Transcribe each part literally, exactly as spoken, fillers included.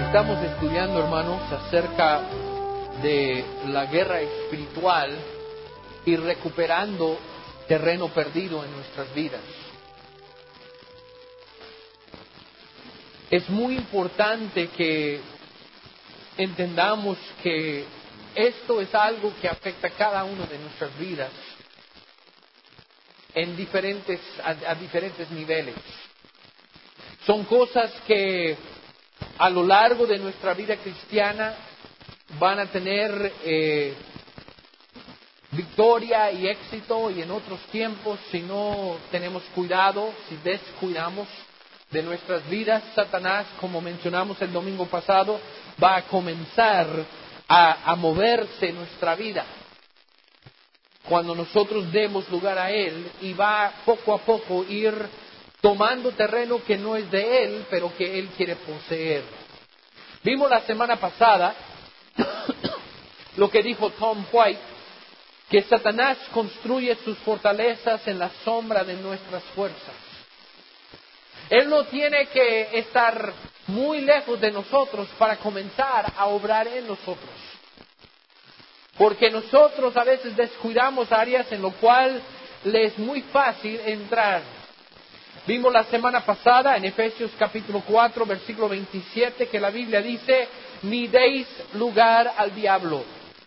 Estamos estudiando, hermanos, acerca de la guerra espiritual y recuperando terreno perdido en nuestras vidas. Es muy importante que entendamos que esto es algo que afecta a cada uno de nuestras vidas en diferentes, a, a diferentes niveles. Son cosas que a lo largo de nuestra vida cristiana van a tener eh, victoria y éxito, y en otros tiempos, si no tenemos cuidado, si descuidamos de nuestras vidas, Satanás, como mencionamos el domingo pasado, va a comenzar a, a moverse en nuestra vida cuando nosotros demos lugar a él, y va poco a poco ir tomando terreno que no es de él, pero que él quiere poseer. Vimos la semana pasada lo que dijo Tom White, que Satanás construye sus fortalezas en la sombra de nuestras fuerzas. Él no tiene que estar muy lejos de nosotros para comenzar a obrar en nosotros. Porque nosotros a veces descuidamos áreas en lo cual le es muy fácil entrar. Vimos la semana pasada en Efesios capítulo cuatro, versículo veintisiete, que la Biblia dice: ni deis lugar al diablo.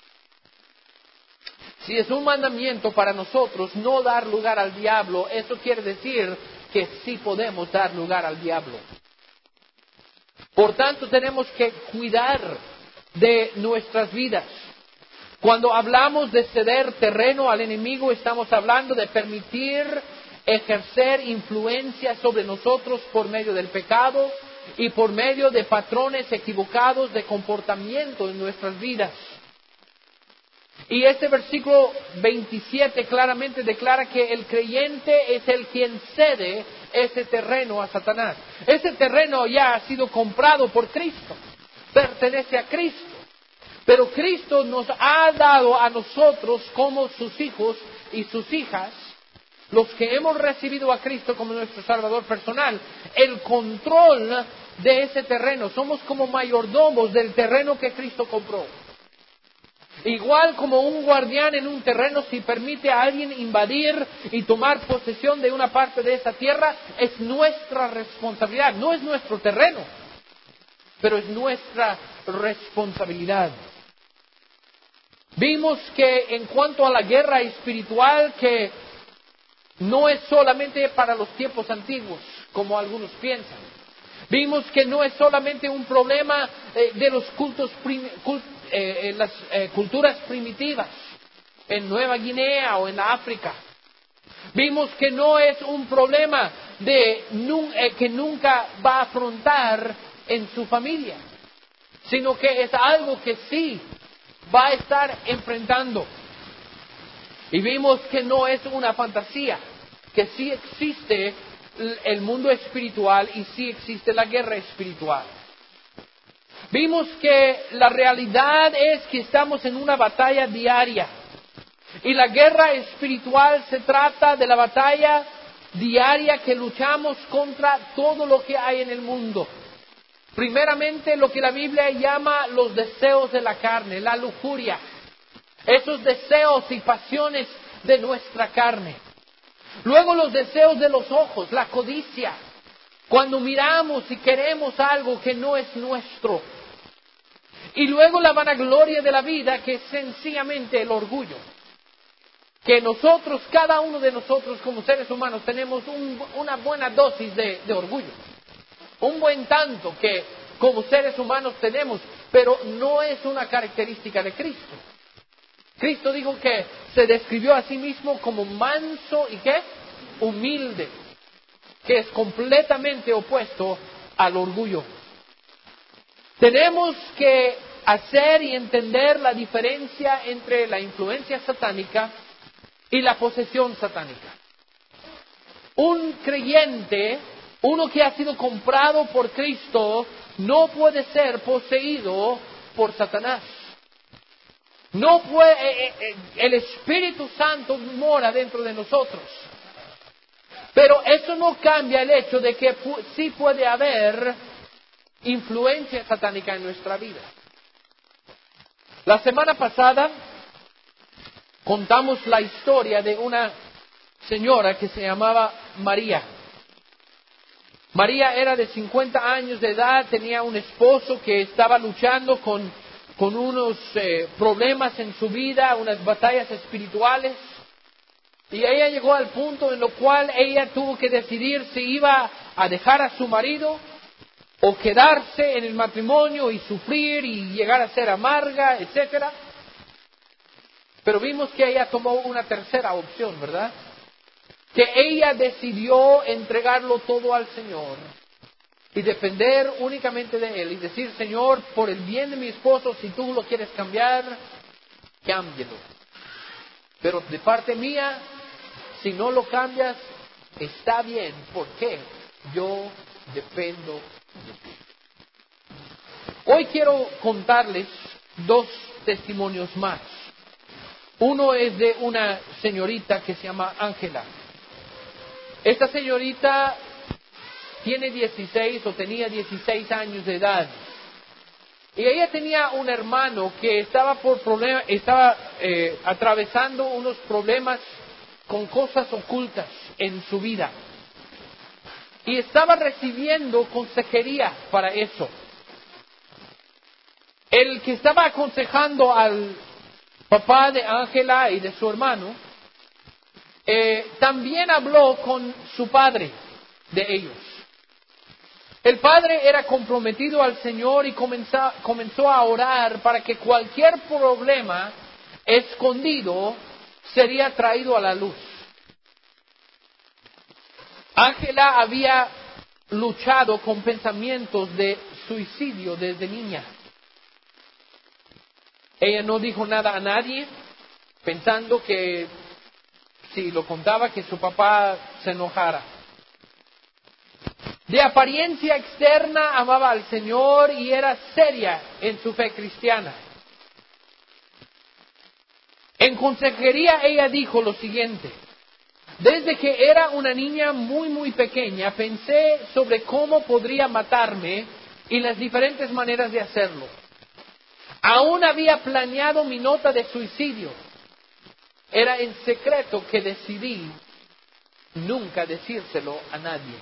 Si es un mandamiento para nosotros no dar lugar al diablo, eso quiere decir que sí podemos dar lugar al diablo. Por tanto, tenemos que cuidar de nuestras vidas. Cuando hablamos de ceder terreno al enemigo, estamos hablando de permitir ejercer influencia sobre nosotros por medio del pecado y por medio de patrones equivocados de comportamiento en nuestras vidas. Y este versículo veintisiete claramente declara que el creyente es el quien cede ese terreno a Satanás. Ese terreno ya ha sido comprado por Cristo, pertenece a Cristo. Pero Cristo nos ha dado a nosotros como sus hijos y sus hijas, los que hemos recibido a Cristo como nuestro Salvador personal, el control de ese terreno. Somos como mayordomos del terreno que Cristo compró. Igual como un guardián en un terreno, si permite a alguien invadir y tomar posesión de una parte de esa tierra, es nuestra responsabilidad. No es nuestro terreno, pero es nuestra responsabilidad. Vimos que en cuanto a la guerra espiritual, que no es solamente para los tiempos antiguos, como algunos piensan. Vimos que no es solamente un problema eh, de los cultos, prim, cult, eh, en las eh, culturas primitivas, en Nueva Guinea o en África. Vimos que no es un problema de, eh, que nunca va a afrontar en su familia, sino que es algo que sí va a estar enfrentando. Y vimos que no es una fantasía, que sí existe el mundo espiritual y sí existe la guerra espiritual. Vimos que la realidad es que estamos en una batalla diaria. Y la guerra espiritual se trata de la batalla diaria que luchamos contra todo lo que hay en el mundo. Primeramente, lo que la Biblia llama los deseos de la carne, la lujuria. Esos deseos y pasiones de nuestra carne. Luego los deseos de los ojos, la codicia. Cuando miramos y queremos algo que no es nuestro. Y luego la vanagloria de la vida, que es sencillamente el orgullo. Que nosotros, cada uno de nosotros como seres humanos, tenemos un, una buena dosis de, de orgullo. Un buen tanto que como seres humanos tenemos, pero no es una característica de Cristo. Cristo dijo que se describió a sí mismo como manso y ¿qué? Humilde, que es completamente opuesto al orgullo. Tenemos que hacer y entender la diferencia entre la influencia satánica y la posesión satánica. Un creyente, uno que ha sido comprado por Cristo, no puede ser poseído por Satanás. No puede, eh, eh, el Espíritu Santo mora dentro de nosotros. Pero eso no cambia el hecho de que pu- sí puede haber influencia satánica en nuestra vida. La semana pasada contamos la historia de una señora que se llamaba María. María era de cincuenta años de edad, tenía un esposo que estaba luchando con, con unos eh, problemas en su vida, unas batallas espirituales. Y ella llegó al punto en lo cual ella tuvo que decidir si iba a dejar a su marido o quedarse en el matrimonio y sufrir y llegar a ser amarga, etcétera. Pero vimos que ella tomó una tercera opción, ¿verdad? Que ella decidió entregarlo todo al Señor y depender únicamente de Él y decir, Señor, por el bien de mi esposo, si tú lo quieres cambiar, cámbialo. Pero de parte mía, si no lo cambias, está bien, porque yo dependo de ti. Hoy quiero contarles dos testimonios más. Uno es de una señorita que se llama Ángela. Esta señorita tiene dieciséis o tenía dieciséis años de edad. Y ella tenía un hermano que estaba por problema, estaba eh, atravesando unos problemas con cosas ocultas en su vida. Y estaba recibiendo consejería para eso. El que estaba aconsejando al papá de Ángela y de su hermano, eh, también habló con su padre de ellos. El padre era comprometido al Señor y comenzó, comenzó a orar para que cualquier problema escondido sería traído a la luz. Ángela había luchado con pensamientos de suicidio desde niña. Ella no dijo nada a nadie, pensando que si lo contaba que su papá se enojara. De apariencia externa amaba al Señor y era seria en su fe cristiana. En consejería ella dijo lo siguiente: desde que era una niña muy muy pequeña pensé sobre cómo podría matarme y las diferentes maneras de hacerlo. Aún había planeado mi nota de suicidio. Era en secreto que decidí nunca decírselo a nadie.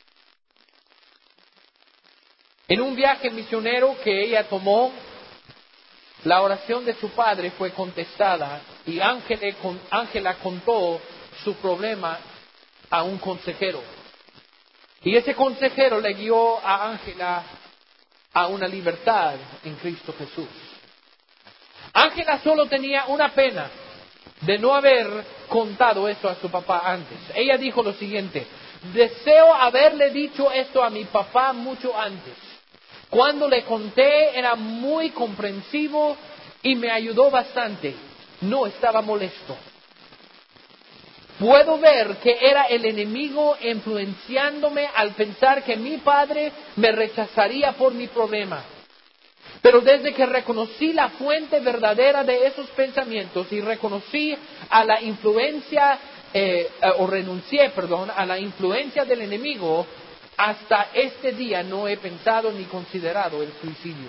En un viaje misionero que ella tomó, la oración de su padre fue contestada y Ángela contó su problema a un consejero. Y ese consejero le guió a Ángela a una libertad en Cristo Jesús. Ángela solo tenía una pena de no haber contado esto a su papá antes. Ella dijo lo siguiente: deseo haberle dicho esto a mi papá mucho antes. Cuando le conté era muy comprensivo y me ayudó bastante. No estaba molesto. Puedo ver que era el enemigo influenciándome al pensar que mi padre me rechazaría por mi problema. Pero desde que reconocí la fuente verdadera de esos pensamientos y reconocí a la influencia, eh, o renuncié, perdón, a la influencia del enemigo, hasta este día no he pensado ni considerado el suicidio.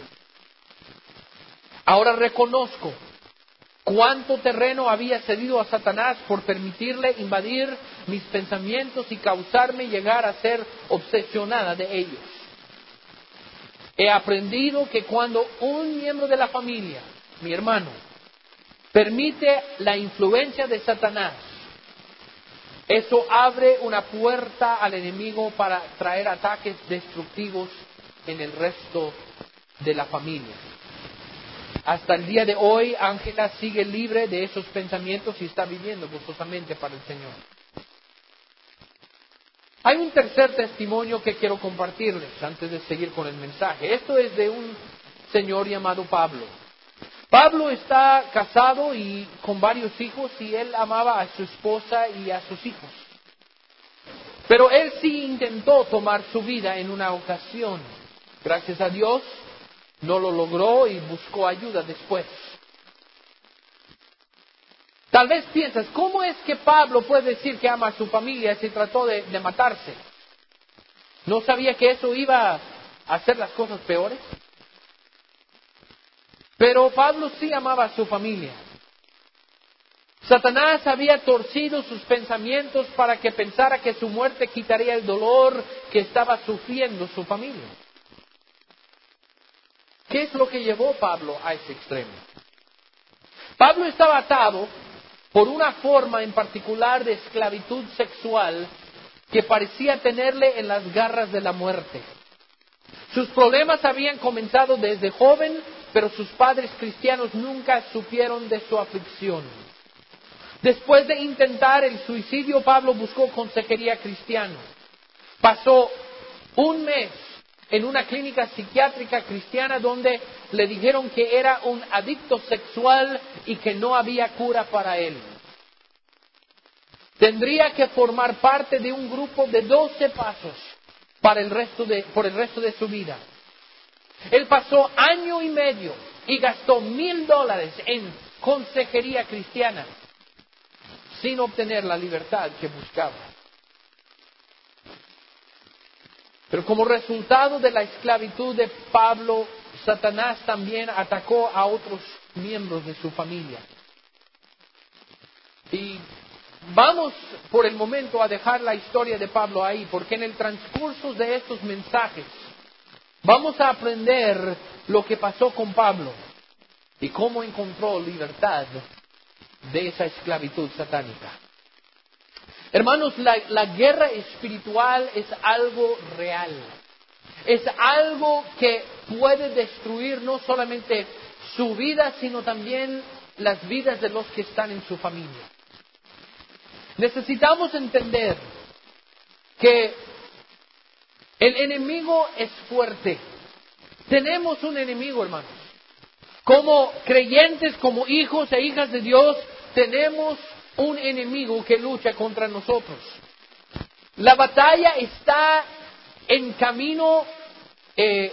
Ahora reconozco cuánto terreno había cedido a Satanás por permitirle invadir mis pensamientos y causarme llegar a ser obsesionada de ellos. He aprendido que cuando un miembro de la familia, mi hermano, permite la influencia de Satanás, eso abre una puerta al enemigo para traer ataques destructivos en el resto de la familia. Hasta el día de hoy, Ángela sigue libre de esos pensamientos y está viviendo gozosamente para el Señor. Hay un tercer testimonio que quiero compartirles antes de seguir con el mensaje. Esto es de un señor llamado Pablo. Pablo está casado y con varios hijos y él amaba a su esposa y a sus hijos. Pero él sí intentó tomar su vida en una ocasión. Gracias a Dios no lo logró y buscó ayuda después. Tal vez piensas, ¿cómo es que Pablo puede decir que ama a su familia si trató de, de matarse? ¿No sabía que eso iba hacer las cosas peores. Pero Pablo sí amaba a su familia. Satanás había torcido sus pensamientos para que pensara que su muerte quitaría el dolor que estaba sufriendo su familia. ¿Qué es lo que llevó a Pablo a ese extremo? Pablo estaba atado por una forma en particular de esclavitud sexual que parecía tenerle en las garras de la muerte. Sus problemas habían comenzado desde joven, pero sus padres cristianos nunca supieron de su aflicción. Después de intentar el suicidio, Pablo buscó consejería cristiana. Pasó un mes en una clínica psiquiátrica cristiana donde le dijeron que era un adicto sexual y que no había cura para él. Tendría que formar parte de un grupo de doce pasos para el resto de, por el resto de su vida. Él pasó año y medio y gastó mil dólares en consejería cristiana sin obtener la libertad que buscaba. Pero como resultado de la esclavitud de Pablo, Satanás también atacó a otros miembros de su familia. Y vamos por el momento a dejar la historia de Pablo ahí, porque en el transcurso de estos mensajes vamos a aprender lo que pasó con Pablo y cómo encontró libertad de esa esclavitud satánica. Hermanos, la, la guerra espiritual es algo real. Es algo que puede destruir no solamente su vida, sino también las vidas de los que están en su familia. Necesitamos entender que el enemigo es fuerte. Tenemos un enemigo, hermanos. Como creyentes, como hijos e hijas de Dios, tenemos un enemigo que lucha contra nosotros. La batalla está en camino eh,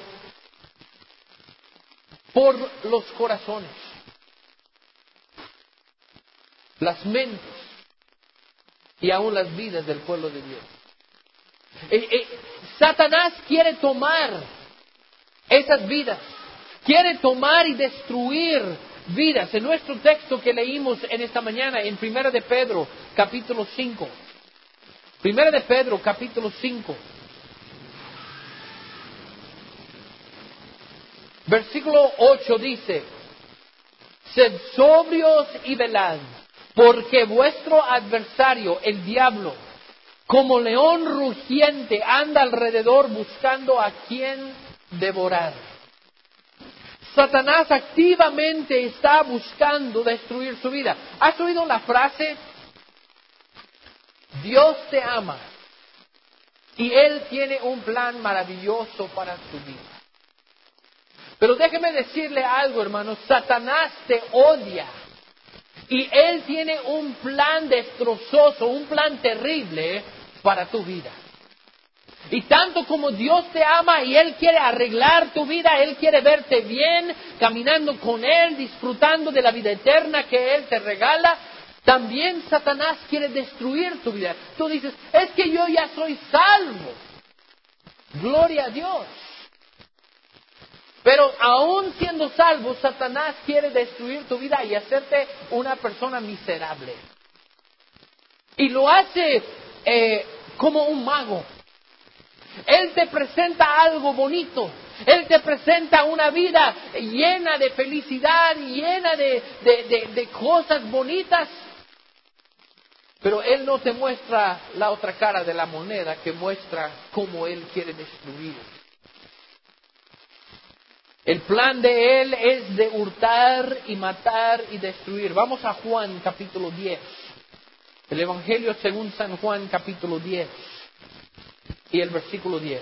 por los corazones, las mentes y aún las vidas del pueblo de Dios. Eh, eh, Satanás quiere tomar esas vidas, quiere tomar y destruir vidas. En nuestro texto que leímos en esta mañana, en Primera de Pedro, capítulo cinco. Primera de Pedro, capítulo cinco. Versículo ocho dice: sed sobrios y velad, porque vuestro adversario, el diablo, como león rugiente, anda alrededor buscando a quien devorar. Satanás activamente está buscando destruir su vida. ¿Has oído la frase? Dios te ama y Él tiene un plan maravilloso para tu vida. Pero déjeme decirle algo, hermanos. Satanás te odia y Él tiene un plan destrozoso, un plan terrible para tu vida. Y tanto como Dios te ama y Él quiere arreglar tu vida, Él quiere verte bien, caminando con Él, disfrutando de la vida eterna que Él te regala, también Satanás quiere destruir tu vida. Tú dices, es que yo ya soy salvo. Gloria a Dios. Pero aún siendo salvo, Satanás quiere destruir tu vida y hacerte una persona miserable. Y lo hace eh, como un mago. Él te presenta algo bonito. Él te presenta una vida llena de felicidad, llena de, de, de, de cosas bonitas. Pero Él no te muestra la otra cara de la moneda, que muestra cómo Él quiere destruir. El plan de Él es de hurtar y matar y destruir. Vamos a Juan capítulo diez. El Evangelio según San Juan capítulo diez. Y el versículo diez.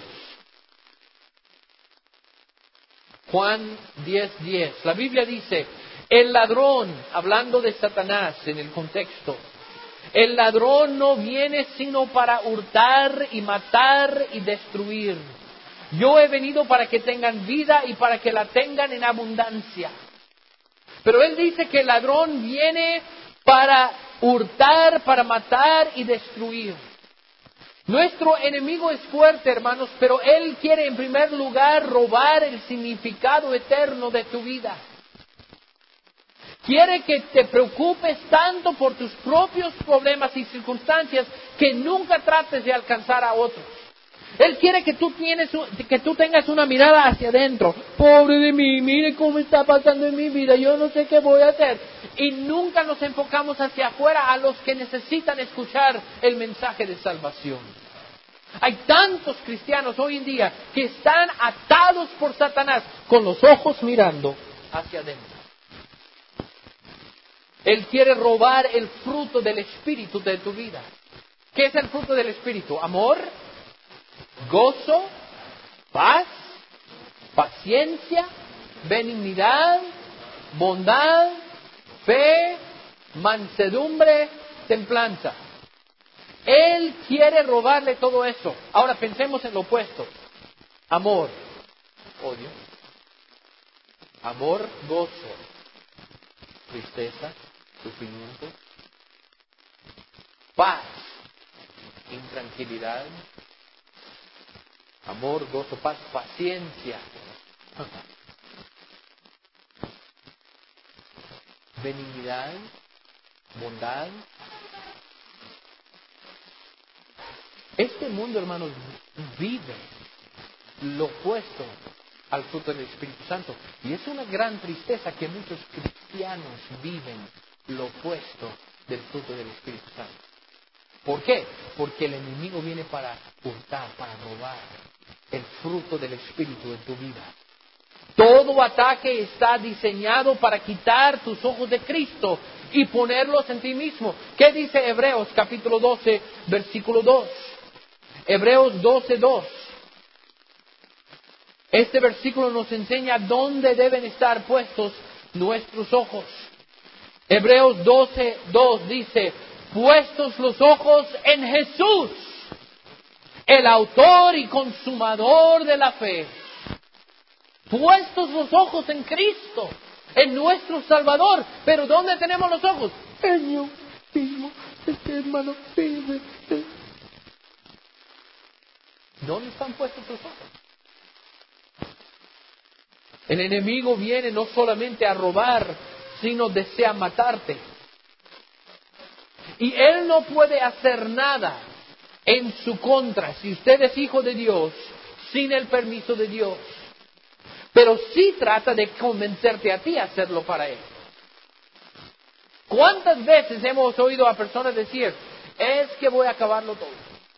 Juan diez, diez. La Biblia dice, el ladrón, hablando de Satanás en el contexto, el ladrón no viene sino para hurtar y matar y destruir. Yo he venido para que tengan vida y para que la tengan en abundancia. Pero Él dice que el ladrón viene para hurtar, para matar y destruir. Nuestro enemigo es fuerte, hermanos, pero él quiere en primer lugar robar el significado eterno de tu vida. Quiere que te preocupes tanto por tus propios problemas y circunstancias que nunca trates de alcanzar a otros. Él quiere que tú, tienes, que tú tengas una mirada hacia adentro. Pobre de mí, mire cómo está pasando en mi vida, yo no sé qué voy a hacer. Y nunca nos enfocamos hacia afuera a los que necesitan escuchar el mensaje de salvación. Hay tantos cristianos hoy en día que están atados por Satanás con los ojos mirando hacia adentro. Él quiere robar el fruto del Espíritu de tu vida. ¿Qué es el fruto del Espíritu? Amor, gozo, paz, paciencia, benignidad, bondad, fe, mansedumbre, templanza. Él quiere robarle todo eso. Ahora pensemos en lo opuesto. Amor, odio. Amor, gozo. Tristeza, sufrimiento. Paz, intranquilidad. Amor, gozo, paz, paciencia. Benignidad, bondad. Este mundo, hermanos, vive lo opuesto al fruto del Espíritu Santo. Y es una gran tristeza que muchos cristianos viven lo opuesto del fruto del Espíritu Santo. ¿Por qué? Porque el enemigo viene para hurtar, para robar el fruto del Espíritu en tu vida. Todo ataque está diseñado para quitar tus ojos de Cristo y ponerlos en ti mismo. ¿Qué dice Hebreos capítulo doce, versículo dos? Hebreos doce, dos. Este versículo nos enseña dónde deben estar puestos nuestros ojos. Hebreos doce, dos dice, puestos los ojos en Jesús, el autor y consumador de la fe. Puestos los ojos en Cristo, en nuestro Salvador. Pero ¿dónde tenemos los ojos? En yo mismo, este hermano. ¿Dónde están puestos tus ojos? El enemigo viene no solamente a robar, sino desea matarte. Y él no puede hacer nada en su contra, si usted es hijo de Dios, sin el permiso de Dios. Pero sí trata de convencerte a ti a hacerlo para él. ¿Cuántas veces hemos oído a personas decir, es que voy a acabarlo todo?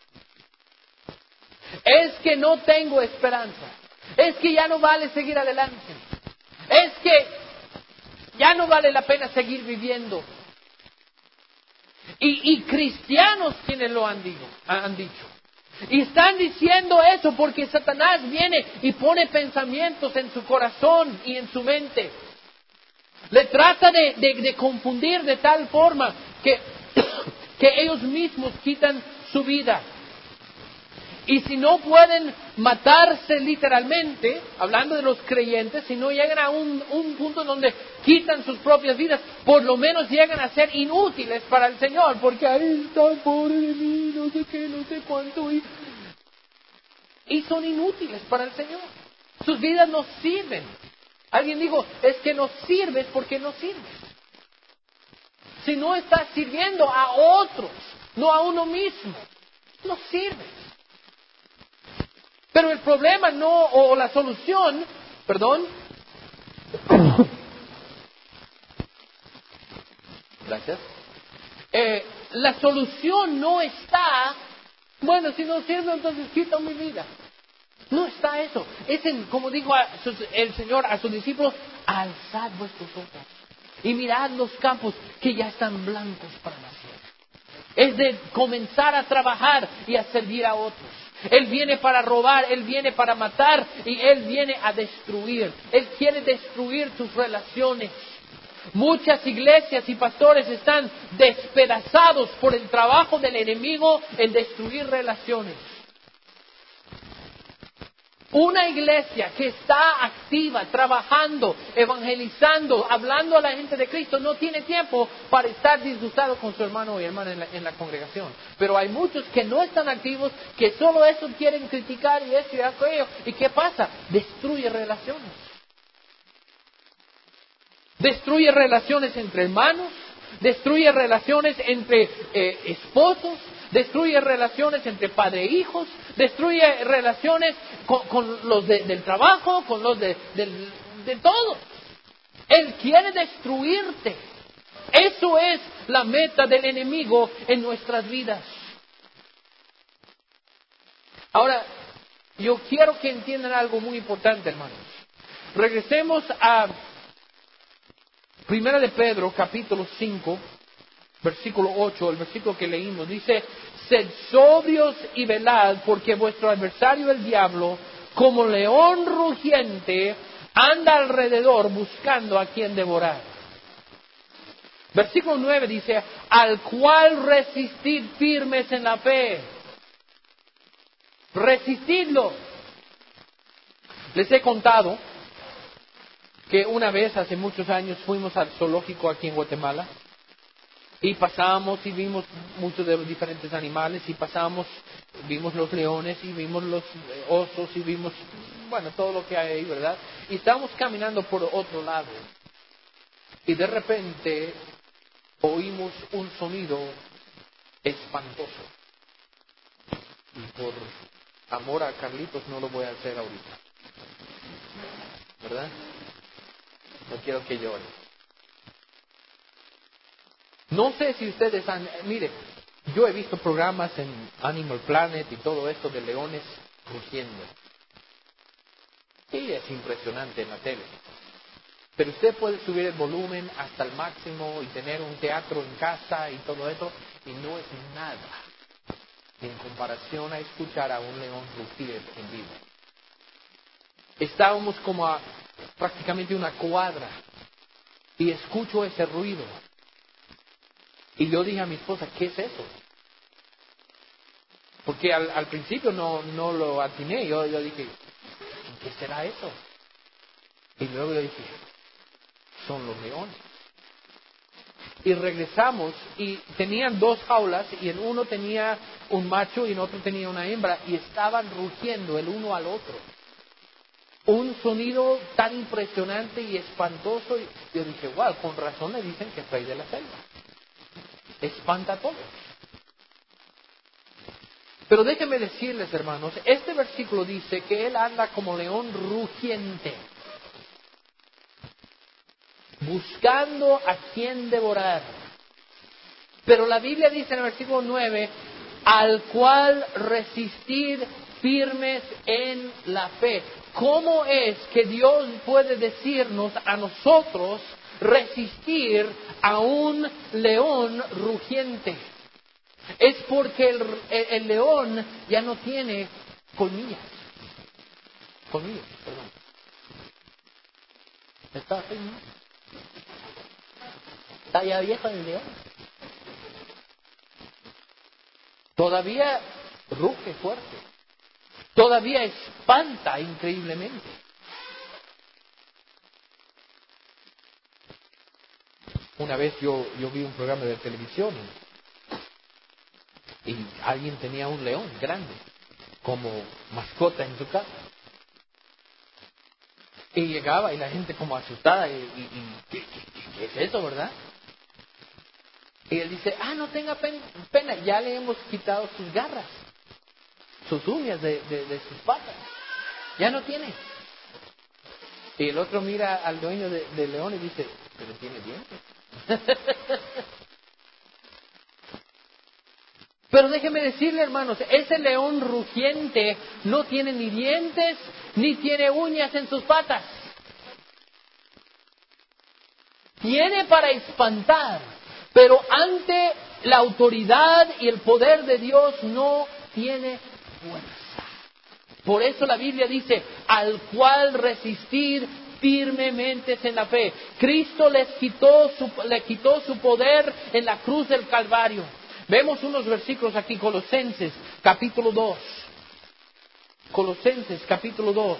Es que no tengo esperanza. Es que ya no vale seguir adelante. Es que ya no vale la pena seguir viviendo. Y, y cristianos quienes lo han, dicho, han dicho. Y están diciendo eso porque Satanás viene y pone pensamientos en su corazón y en su mente. Le trata de, de, de confundir de tal forma que, que ellos mismos quitan su vida. Y si no pueden matarse literalmente, hablando de los creyentes, si no llegan a un, un punto donde quitan sus propias vidas, por lo menos llegan a ser inútiles para el Señor, porque ahí está, pobre de mí, no sé qué, no sé cuánto, y, y son inútiles para el Señor. Sus vidas no sirven. Alguien dijo, es que no sirves porque no sirves. Si no estás sirviendo a otros, no a uno mismo, no sirves. Pero el problema no, o la solución, perdón. Gracias. Eh, la solución no está, bueno, si no sirve, entonces quita mi vida. No está eso. Es en, como dijo a sus, el Señor a sus discípulos, alzad vuestros ojos y mirad los campos que ya están blancos para nacer. Es de comenzar a trabajar y a servir a otros. Él viene para robar, Él viene para matar y Él viene a destruir. Él quiere destruir tus relaciones. Muchas iglesias y pastores están despedazados por el trabajo del enemigo en destruir relaciones. Una iglesia que está activa, trabajando, evangelizando, hablando a la gente de Cristo, no tiene tiempo para estar disgustado con su hermano y hermana en la, en la congregación. Pero hay muchos que no están activos, que solo eso quieren criticar y eso y aquello. ¿Y qué pasa? Destruye relaciones. Destruye relaciones entre hermanos, destruye relaciones entre eh, esposos, destruye relaciones entre padre e hijos, destruye relaciones con, con los de, del trabajo, con los de, del, de todo. Él quiere destruirte. Eso es la meta del enemigo en nuestras vidas. Ahora, yo quiero que entiendan algo muy importante, hermanos. Regresemos a Primera de Pedro, capítulo cinco. Versículo ocho, el versículo que leímos, dice: sed sobrios y velad, porque vuestro adversario el diablo, como león rugiente, anda alrededor buscando a quien devorar. Versículo nueve dice: al cual resistid firmes en la fe. Resistidlo. Les he contado que una vez, hace muchos años, fuimos al zoológico aquí en Guatemala. Y pasamos y vimos muchos de los diferentes animales, y pasamos, vimos los leones, y vimos los osos, y vimos, bueno, todo lo que hay ahí, ¿verdad? Y estábamos caminando por otro lado. Y de repente oímos un sonido espantoso. Y por amor a Carlitos no lo voy a hacer ahorita, ¿verdad? No quiero que llore. No sé si ustedes han... Mire, yo he visto programas en Animal Planet y todo esto de leones rugiendo. Y es impresionante en la tele. Pero usted puede subir el volumen hasta el máximo y tener un teatro en casa y todo eso, y no es nada en comparación a escuchar a un león rugir en vivo. Estábamos como a prácticamente una cuadra y escucho ese ruido. Y yo dije a mi esposa, ¿qué es eso? Porque al, al principio no, no lo atiné. Yo, yo dije, ¿qué será eso? Y luego yo dije, son los leones. Y regresamos y tenían dos jaulas, y en uno tenía un macho y en otro tenía una hembra, y estaban rugiendo el uno al otro. Un sonido tan impresionante y espantoso. Y yo dije, wow, con razón le dicen que es rey de la selva. Espanta a todos. Pero déjenme decirles, hermanos, este versículo dice que él anda como león rugiente, buscando a quien devorar. Pero la Biblia dice en el versículo nueve, al cual resistir firmes en la fe. ¿Cómo es que Dios puede decirnos a nosotros resistir a un león rugiente? Es porque el, el, el león ya no tiene colmillas. Colmillos, perdón. Está así, ¿no? Está ya viejo el león. Todavía ruge fuerte. Todavía espanta increíblemente. Una vez yo, yo vi un programa de televisión y, y alguien tenía un león grande como mascota en su casa. Y llegaba y la gente como asustada. Y, y, y ¿qué, qué, ¿qué es eso, verdad? Y él dice, ah, no tenga pena, ya le hemos quitado sus garras, sus uñas de, de, de sus patas. Ya no tiene. Y el otro mira al dueño de, de león y dice, pero tiene dientes. Pero déjeme decirle, hermanos, ese león rugiente no tiene ni dientes ni tiene uñas en sus patas. Tiene para espantar, pero ante la autoridad y el poder de Dios no tiene fuerza. Por eso la Biblia dice, al cual resistir firmemente en la fe. Cristo les quitó su, le quitó su poder en la cruz del Calvario. Vemos unos versículos aquí, Colosenses, capítulo dos. Colosenses capítulo dos.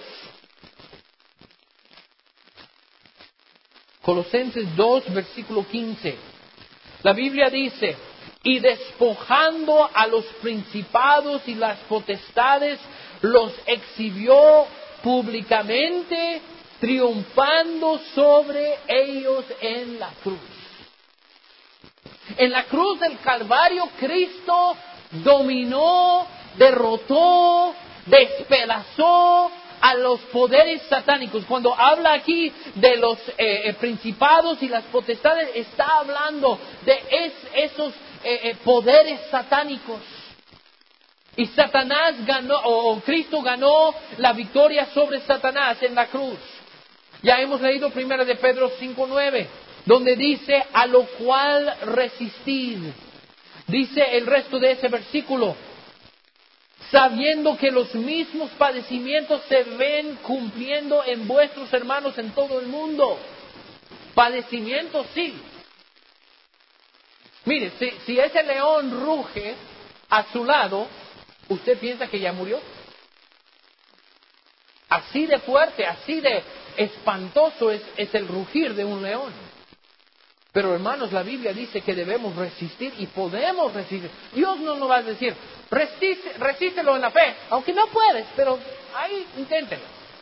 Colosenses dos, versículo quince. La Biblia dice, y despojando a los principados y las potestades, los exhibió públicamente, triunfando sobre ellos en la cruz. En la cruz del Calvario, Cristo dominó, derrotó, despedazó a los poderes satánicos. Cuando habla aquí de los eh, principados y las potestades, está hablando de es, esos eh, eh, poderes satánicos. Y Satanás ganó, o Cristo ganó la victoria sobre Satanás en la cruz. Ya hemos leído primero de Pedro cinco nueve, donde dice, a lo cual resistid. Dice el resto de ese versículo, sabiendo que los mismos padecimientos se ven cumpliendo en vuestros hermanos en todo el mundo. Padecimientos, sí. Mire, si, si ese león ruge a su lado, ¿usted piensa que ya murió? Así de fuerte, así de espantoso es, es el rugir de un león. Pero hermanos, la Biblia dice que debemos resistir y podemos resistir. Dios no nos va a decir, resiste, resístelo en la fe, aunque no puedes, pero ahí inténtelo.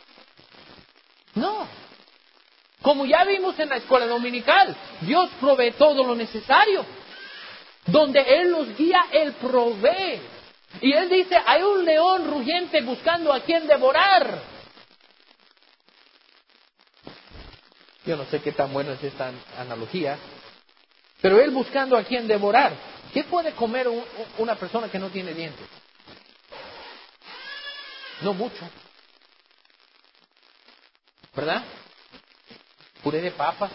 No. Como ya vimos en la escuela dominical, Dios provee todo lo necesario. Donde Él los guía, Él provee. Y Él dice, hay un león rugiente buscando a quien devorar. Yo no sé qué tan buena es esta analogía, pero Él buscando a quien devorar. ¿Qué puede comer un, una persona que no tiene dientes? No mucho. ¿Verdad? Puré de papas.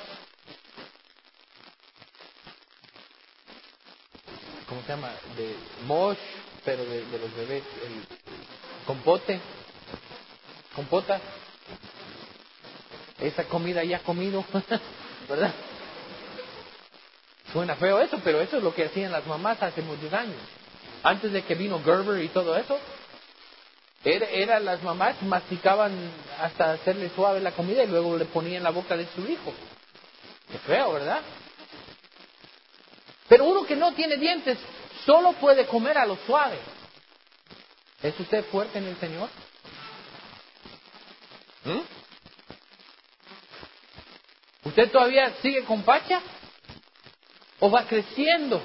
¿Cómo se llama? De mosh, pero de, de los bebés. El compote. Compota. Esa comida ya comido. ¿Verdad? Suena feo eso, pero eso es lo que hacían las mamás hace muchos años. Antes de que vino Gerber y todo eso, era, era las mamás masticaban hasta hacerle suave la comida y luego le ponían en la boca de su hijo. Qué feo, ¿verdad? Pero uno que no tiene dientes solo puede comer a lo suave. ¿Es usted fuerte en el Señor? ¿Mm? ¿Usted todavía sigue con pacha? ¿O va creciendo?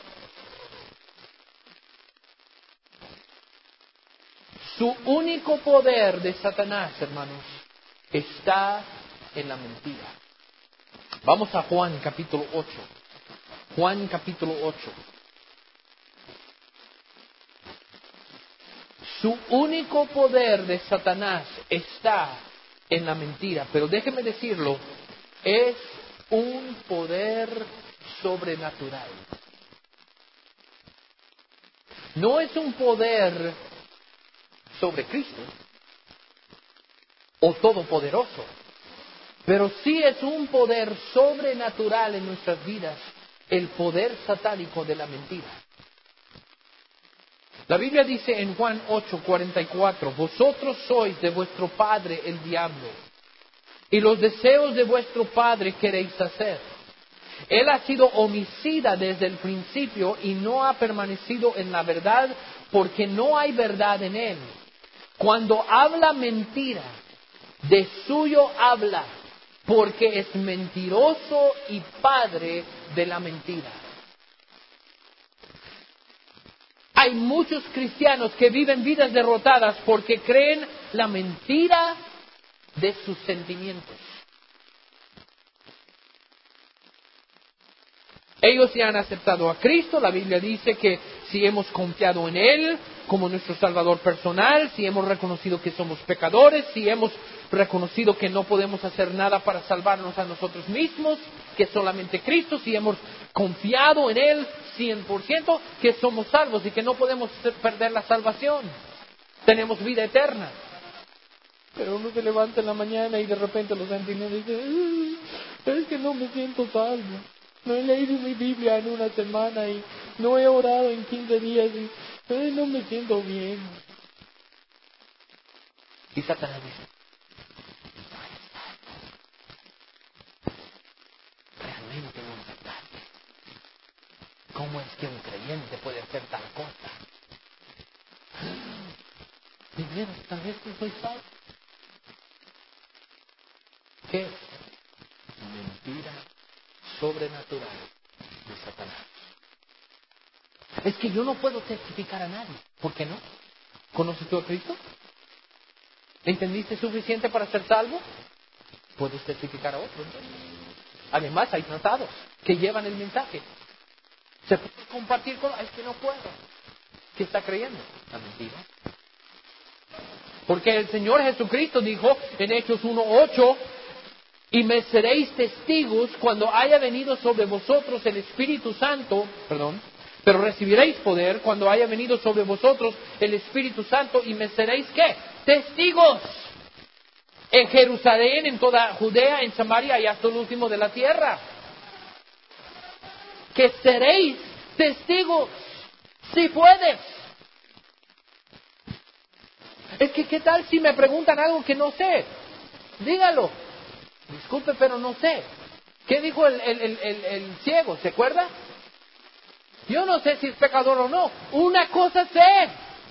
Su único poder de Satanás, hermanos, está en la mentira. Vamos a Juan capítulo ocho. Juan capítulo ocho. Su único poder de Satanás está en la mentira. Pero déjeme decirlo, es un poder sobrenatural. No es un poder sobre Cristo o todopoderoso, pero sí es un poder sobrenatural en nuestras vidas, el poder satánico de la mentira. La Biblia dice en Juan ocho cuarenta y cuatro, vosotros sois de vuestro padre el diablo, y los deseos de vuestro padre queréis hacer. Él ha sido homicida desde el principio y no ha permanecido en la verdad porque no hay verdad en él. Cuando habla mentira, de suyo habla, porque es mentiroso y padre de la mentira. Hay muchos cristianos que viven vidas derrotadas porque creen la mentira de sus sentimientos. Ellos ya han aceptado a Cristo. La Biblia dice que si hemos confiado en Él como nuestro Salvador personal, si hemos reconocido que somos pecadores, si hemos reconocido que no podemos hacer nada para salvarnos a nosotros mismos, que solamente Cristo, si hemos confiado en Él cien por ciento, que somos salvos y que no podemos perder la salvación. Tenemos vida eterna. Pero uno se levanta en la mañana y de repente los sentimientos dicen, es que no me siento salvo. No he leído mi Biblia en una semana y no he orado en quince días y eh, no me siento bien. Y Satanás dice, realmente no es verdad. ¿Cómo es que un creyente puede hacer tal cosa? ¿De veras, tal vez no soy salvo? ¿Qué es? Mentira sobrenatural de Satanás. Es que yo no puedo testificar a nadie. ¿Por qué no? ¿Conoces tú a Cristo? ¿Entendiste suficiente para ser salvo? Puedes testificar a otros. Además, hay tratados que llevan el mensaje. Se puede compartir con... Es que no puedo. ¿Qué está creyendo? La mentira. Porque el Señor Jesucristo dijo en Hechos uno ocho, y me seréis testigos cuando haya venido sobre vosotros el Espíritu Santo, perdón, pero recibiréis poder cuando haya venido sobre vosotros el Espíritu Santo, y me seréis, ¿qué? Testigos. En Jerusalén, en toda Judea, en Samaria y hasta el último de la tierra. Que seréis testigos, si puedes. Es que, ¿qué tal si me preguntan algo que no sé? Dígalo. Disculpe, pero no sé. ¿Qué dijo el, el, el, el, el ciego? ¿Se acuerda? Yo no sé si es pecador o no. Una cosa sé.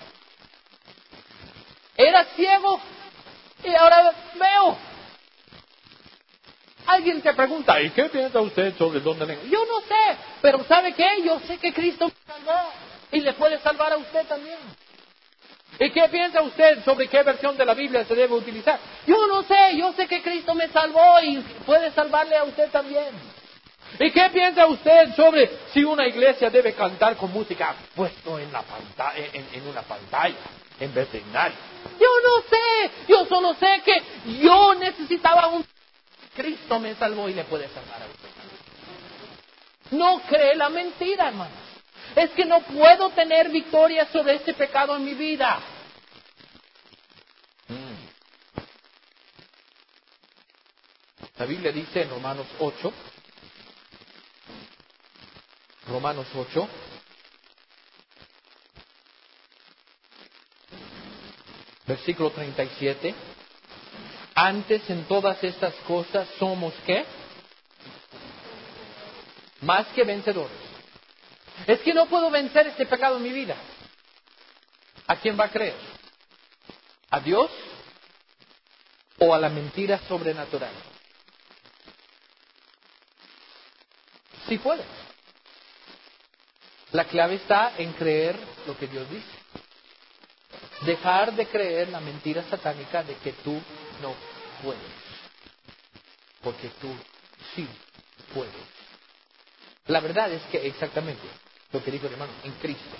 Era ciego y ahora veo. Alguien te pregunta, ¿y qué piensa usted sobre dónde vengo? Yo no sé, pero ¿sabe qué? Yo sé que Cristo me salvó y le puede salvar a usted también. ¿Y qué piensa usted sobre qué versión de la Biblia se debe utilizar? Yo no sé, yo sé que Cristo me salvó y puede salvarle a usted también. ¿Y qué piensa usted sobre si una iglesia debe cantar con música puesto en, la pantalla, en, en una pantalla en vez de nadie? Yo no sé, yo solo sé que yo necesitaba un... Cristo me salvó y le puede salvar a usted también. No cree la mentira, hermano. Es que no puedo tener victoria sobre este pecado en mi vida. Mm. La Biblia dice en Romanos ocho, Romanos ocho, versículo treinta y siete, antes en todas estas cosas somos ¿qué? Más que vencedores. Es que no puedo vencer este pecado en mi vida. ¿A quién va a creer? ¿A Dios o a la mentira sobrenatural? Sí puede. La clave está en creer lo que Dios dice. Dejar de creer la mentira satánica de que tú no puedes. Porque tú sí puedes. La verdad es que exactamente lo que dijo el hermano, en Cristo.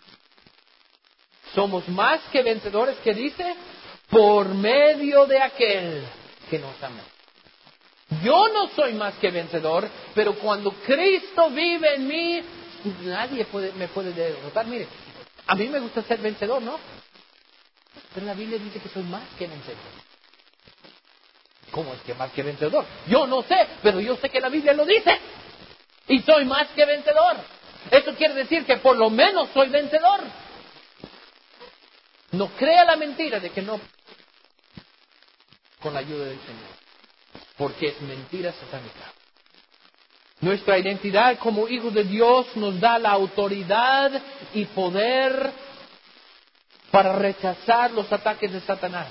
Somos más que vencedores, que dice, por medio de aquel que nos amó. Yo no soy más que vencedor, pero cuando Cristo vive en mí, nadie puede, me puede derrotar. Mire, a mí me gusta ser vencedor, ¿no? Pero la Biblia dice que soy más que vencedor. ¿Cómo es que más que vencedor? Yo no sé, pero yo sé que la Biblia lo dice. Y soy más que vencedor. Eso quiere decir que por lo menos soy vencedor. No crea la mentira de que no, con la ayuda del Señor, porque es mentira satánica. Nuestra identidad como hijos de Dios nos da la autoridad y poder para rechazar los ataques de Satanás.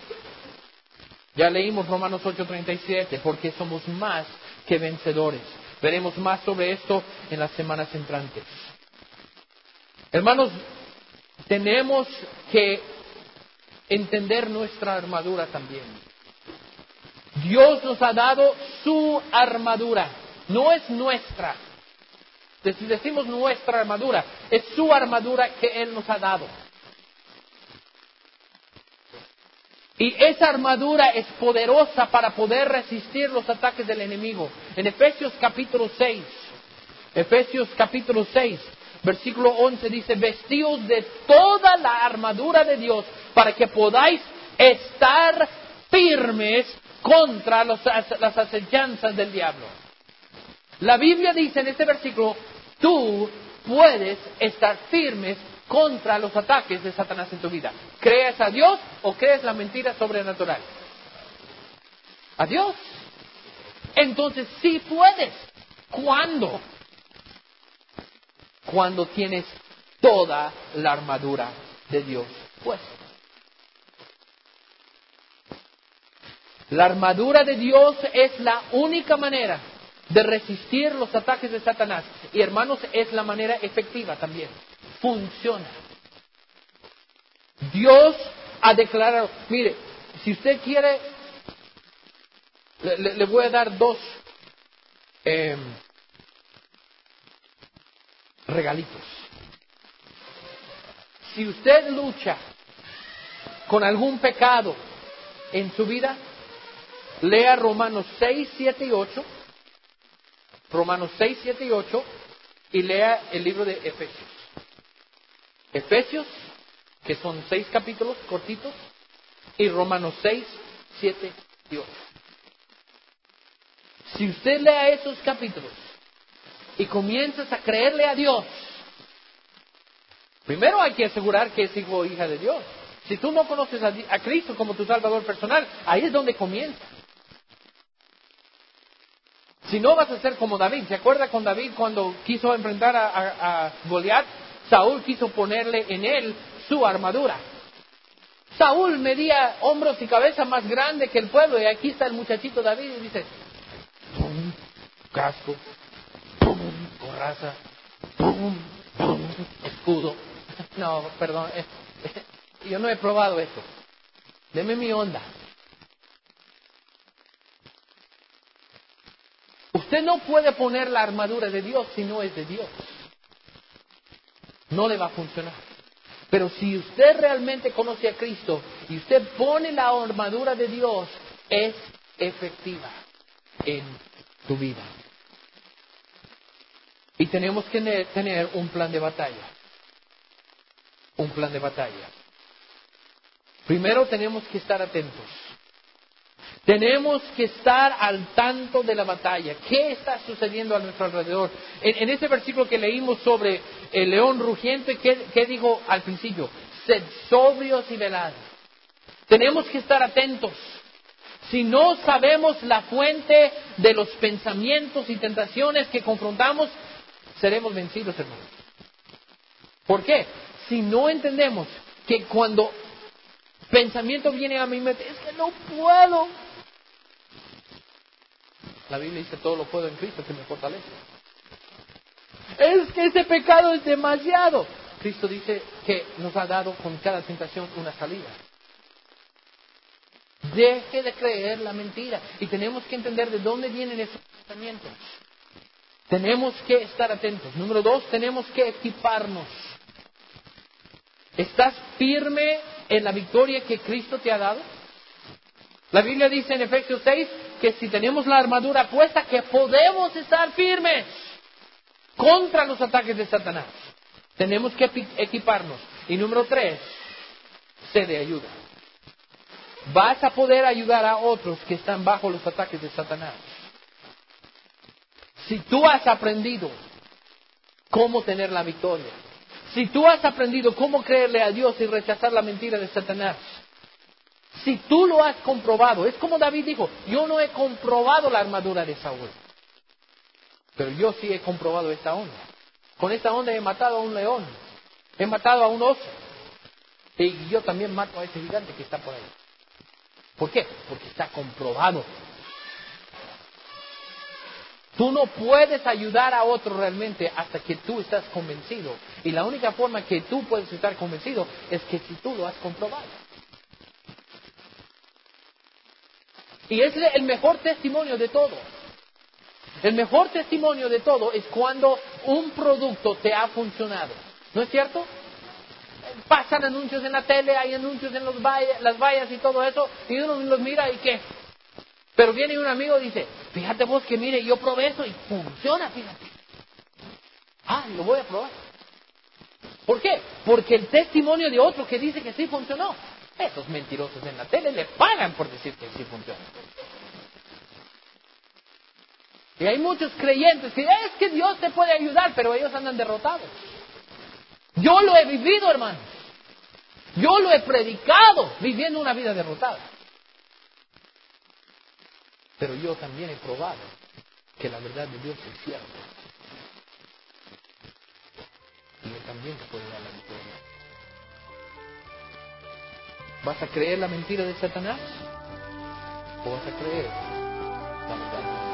Ya leímos Romanos ocho treinta y siete, porque somos más que vencedores. Veremos más sobre esto en las semanas entrantes. Hermanos, tenemos que entender nuestra armadura también. Dios nos ha dado su armadura, no es nuestra. Si decimos nuestra armadura, es su armadura que Él nos ha dado. Y esa armadura es poderosa para poder resistir los ataques del enemigo. En Efesios capítulo seis, Efesios capítulo seis, versículo once dice, vestíos de toda la armadura de Dios para que podáis estar firmes contra los, las acechanzas del diablo. La Biblia dice en este versículo, tú puedes estar firmes contra los ataques de Satanás en tu vida? ¿Crees a Dios o crees la mentira sobrenatural? ¿A Dios? Entonces sí puedes. ¿Cuándo? Cuando tienes toda la armadura de Dios puesta. La armadura de Dios es la única manera de resistir los ataques de Satanás. Y hermanos, es la manera efectiva también. Funciona. Dios ha declarado, mire, si usted quiere, le, le, le voy a dar dos eh, regalitos. Si usted lucha con algún pecado en su vida, lea Romanos seis, siete y ocho. Romanos seis, siete y ocho. Y lea el libro de Efesios. Efesios, que son seis capítulos cortitos. Y Romanos seis, siete y ocho. Si usted lea esos capítulos y comienzas a creerle a Dios, primero hay que asegurar que es hijo o hija de Dios. Si tú no conoces a, a Cristo como tu Salvador personal, ahí es donde comienza. Si no, vas a ser como David. ¿Se acuerda con David cuando quiso enfrentar a, a, a Goliat? Saúl quiso ponerle en él su armadura. Saúl medía hombros y cabeza más grande que el pueblo, y aquí está el muchachito David y dice, ¡pum! Casco, ¡pum! Coraza, ¡pum! ¡pum! Escudo. No, perdón, eh, eh, yo no he probado esto. Deme mi onda. Usted no puede poner la armadura de Dios si no es de Dios. No le va a funcionar. Pero si usted realmente conoce a Cristo y usted pone la armadura de Dios, es efectiva en tu vida. Y tenemos que tener un plan de batalla. Un plan de batalla. Primero tenemos que estar atentos. Tenemos que estar al tanto de la batalla. ¿Qué está sucediendo a nuestro alrededor? En, en ese versículo que leímos sobre el león rugiente, ¿qué, qué dijo al principio? Sed sobrios y velad. Tenemos que estar atentos. Si no sabemos la fuente de los pensamientos y tentaciones que confrontamos, seremos vencidos, hermanos. ¿Por qué? Si no entendemos que cuando pensamiento viene a mi mente, es que no puedo. La Biblia dice, todo lo puedo en Cristo que me fortalece. Es que ese pecado es demasiado. Cristo dice que nos ha dado con cada tentación una salida. Deje de creer la mentira. Y tenemos que entender de dónde vienen esos pensamientos. Tenemos que estar atentos. Número dos, tenemos que equiparnos. ¿Estás firme en la victoria que Cristo te ha dado? La Biblia dice en Efesios seis que si tenemos la armadura puesta, que podemos estar firmes contra los ataques de Satanás. Tenemos que equiparnos. Y número tres, sé de ayuda. Vas a poder ayudar a otros que están bajo los ataques de Satanás. Si tú has aprendido cómo tener la victoria, si tú has aprendido cómo creerle a Dios y rechazar la mentira de Satanás, si tú lo has comprobado, es como David dijo, yo no he comprobado la armadura de Saúl, pero yo sí he comprobado esta onda. Con esta onda he matado a un león, he matado a un oso, y yo también mato a ese gigante que está por ahí. ¿Por qué? Porque está comprobado. Tú no puedes ayudar a otro realmente hasta que tú estás convencido. Y la única forma que tú puedes estar convencido es que si tú lo has comprobado. Y es el mejor testimonio de todo. El mejor testimonio de todo es cuando un producto te ha funcionado. ¿No es cierto? Pasan anuncios en la tele, hay anuncios en los vallas, las vallas y todo eso, y uno los mira y ¿qué? Pero viene un amigo y dice, fíjate vos que mire, yo probé eso y funciona, fíjate. Ah, lo voy a probar. ¿Por qué? Porque el testimonio de otro que dice que sí funcionó. Esos mentirosos en la tele le pagan por decir que sí funciona. Y hay muchos creyentes que es que Dios te puede ayudar, pero ellos andan derrotados. Yo lo he vivido, hermanos. Yo lo he predicado viviendo una vida derrotada. Pero yo también he probado que la verdad de Dios es cierta. Y Él también te puede dar la victoria. ¿Vas a creer la mentira de Satanás? ¿O vas a creer la verdad de Dios?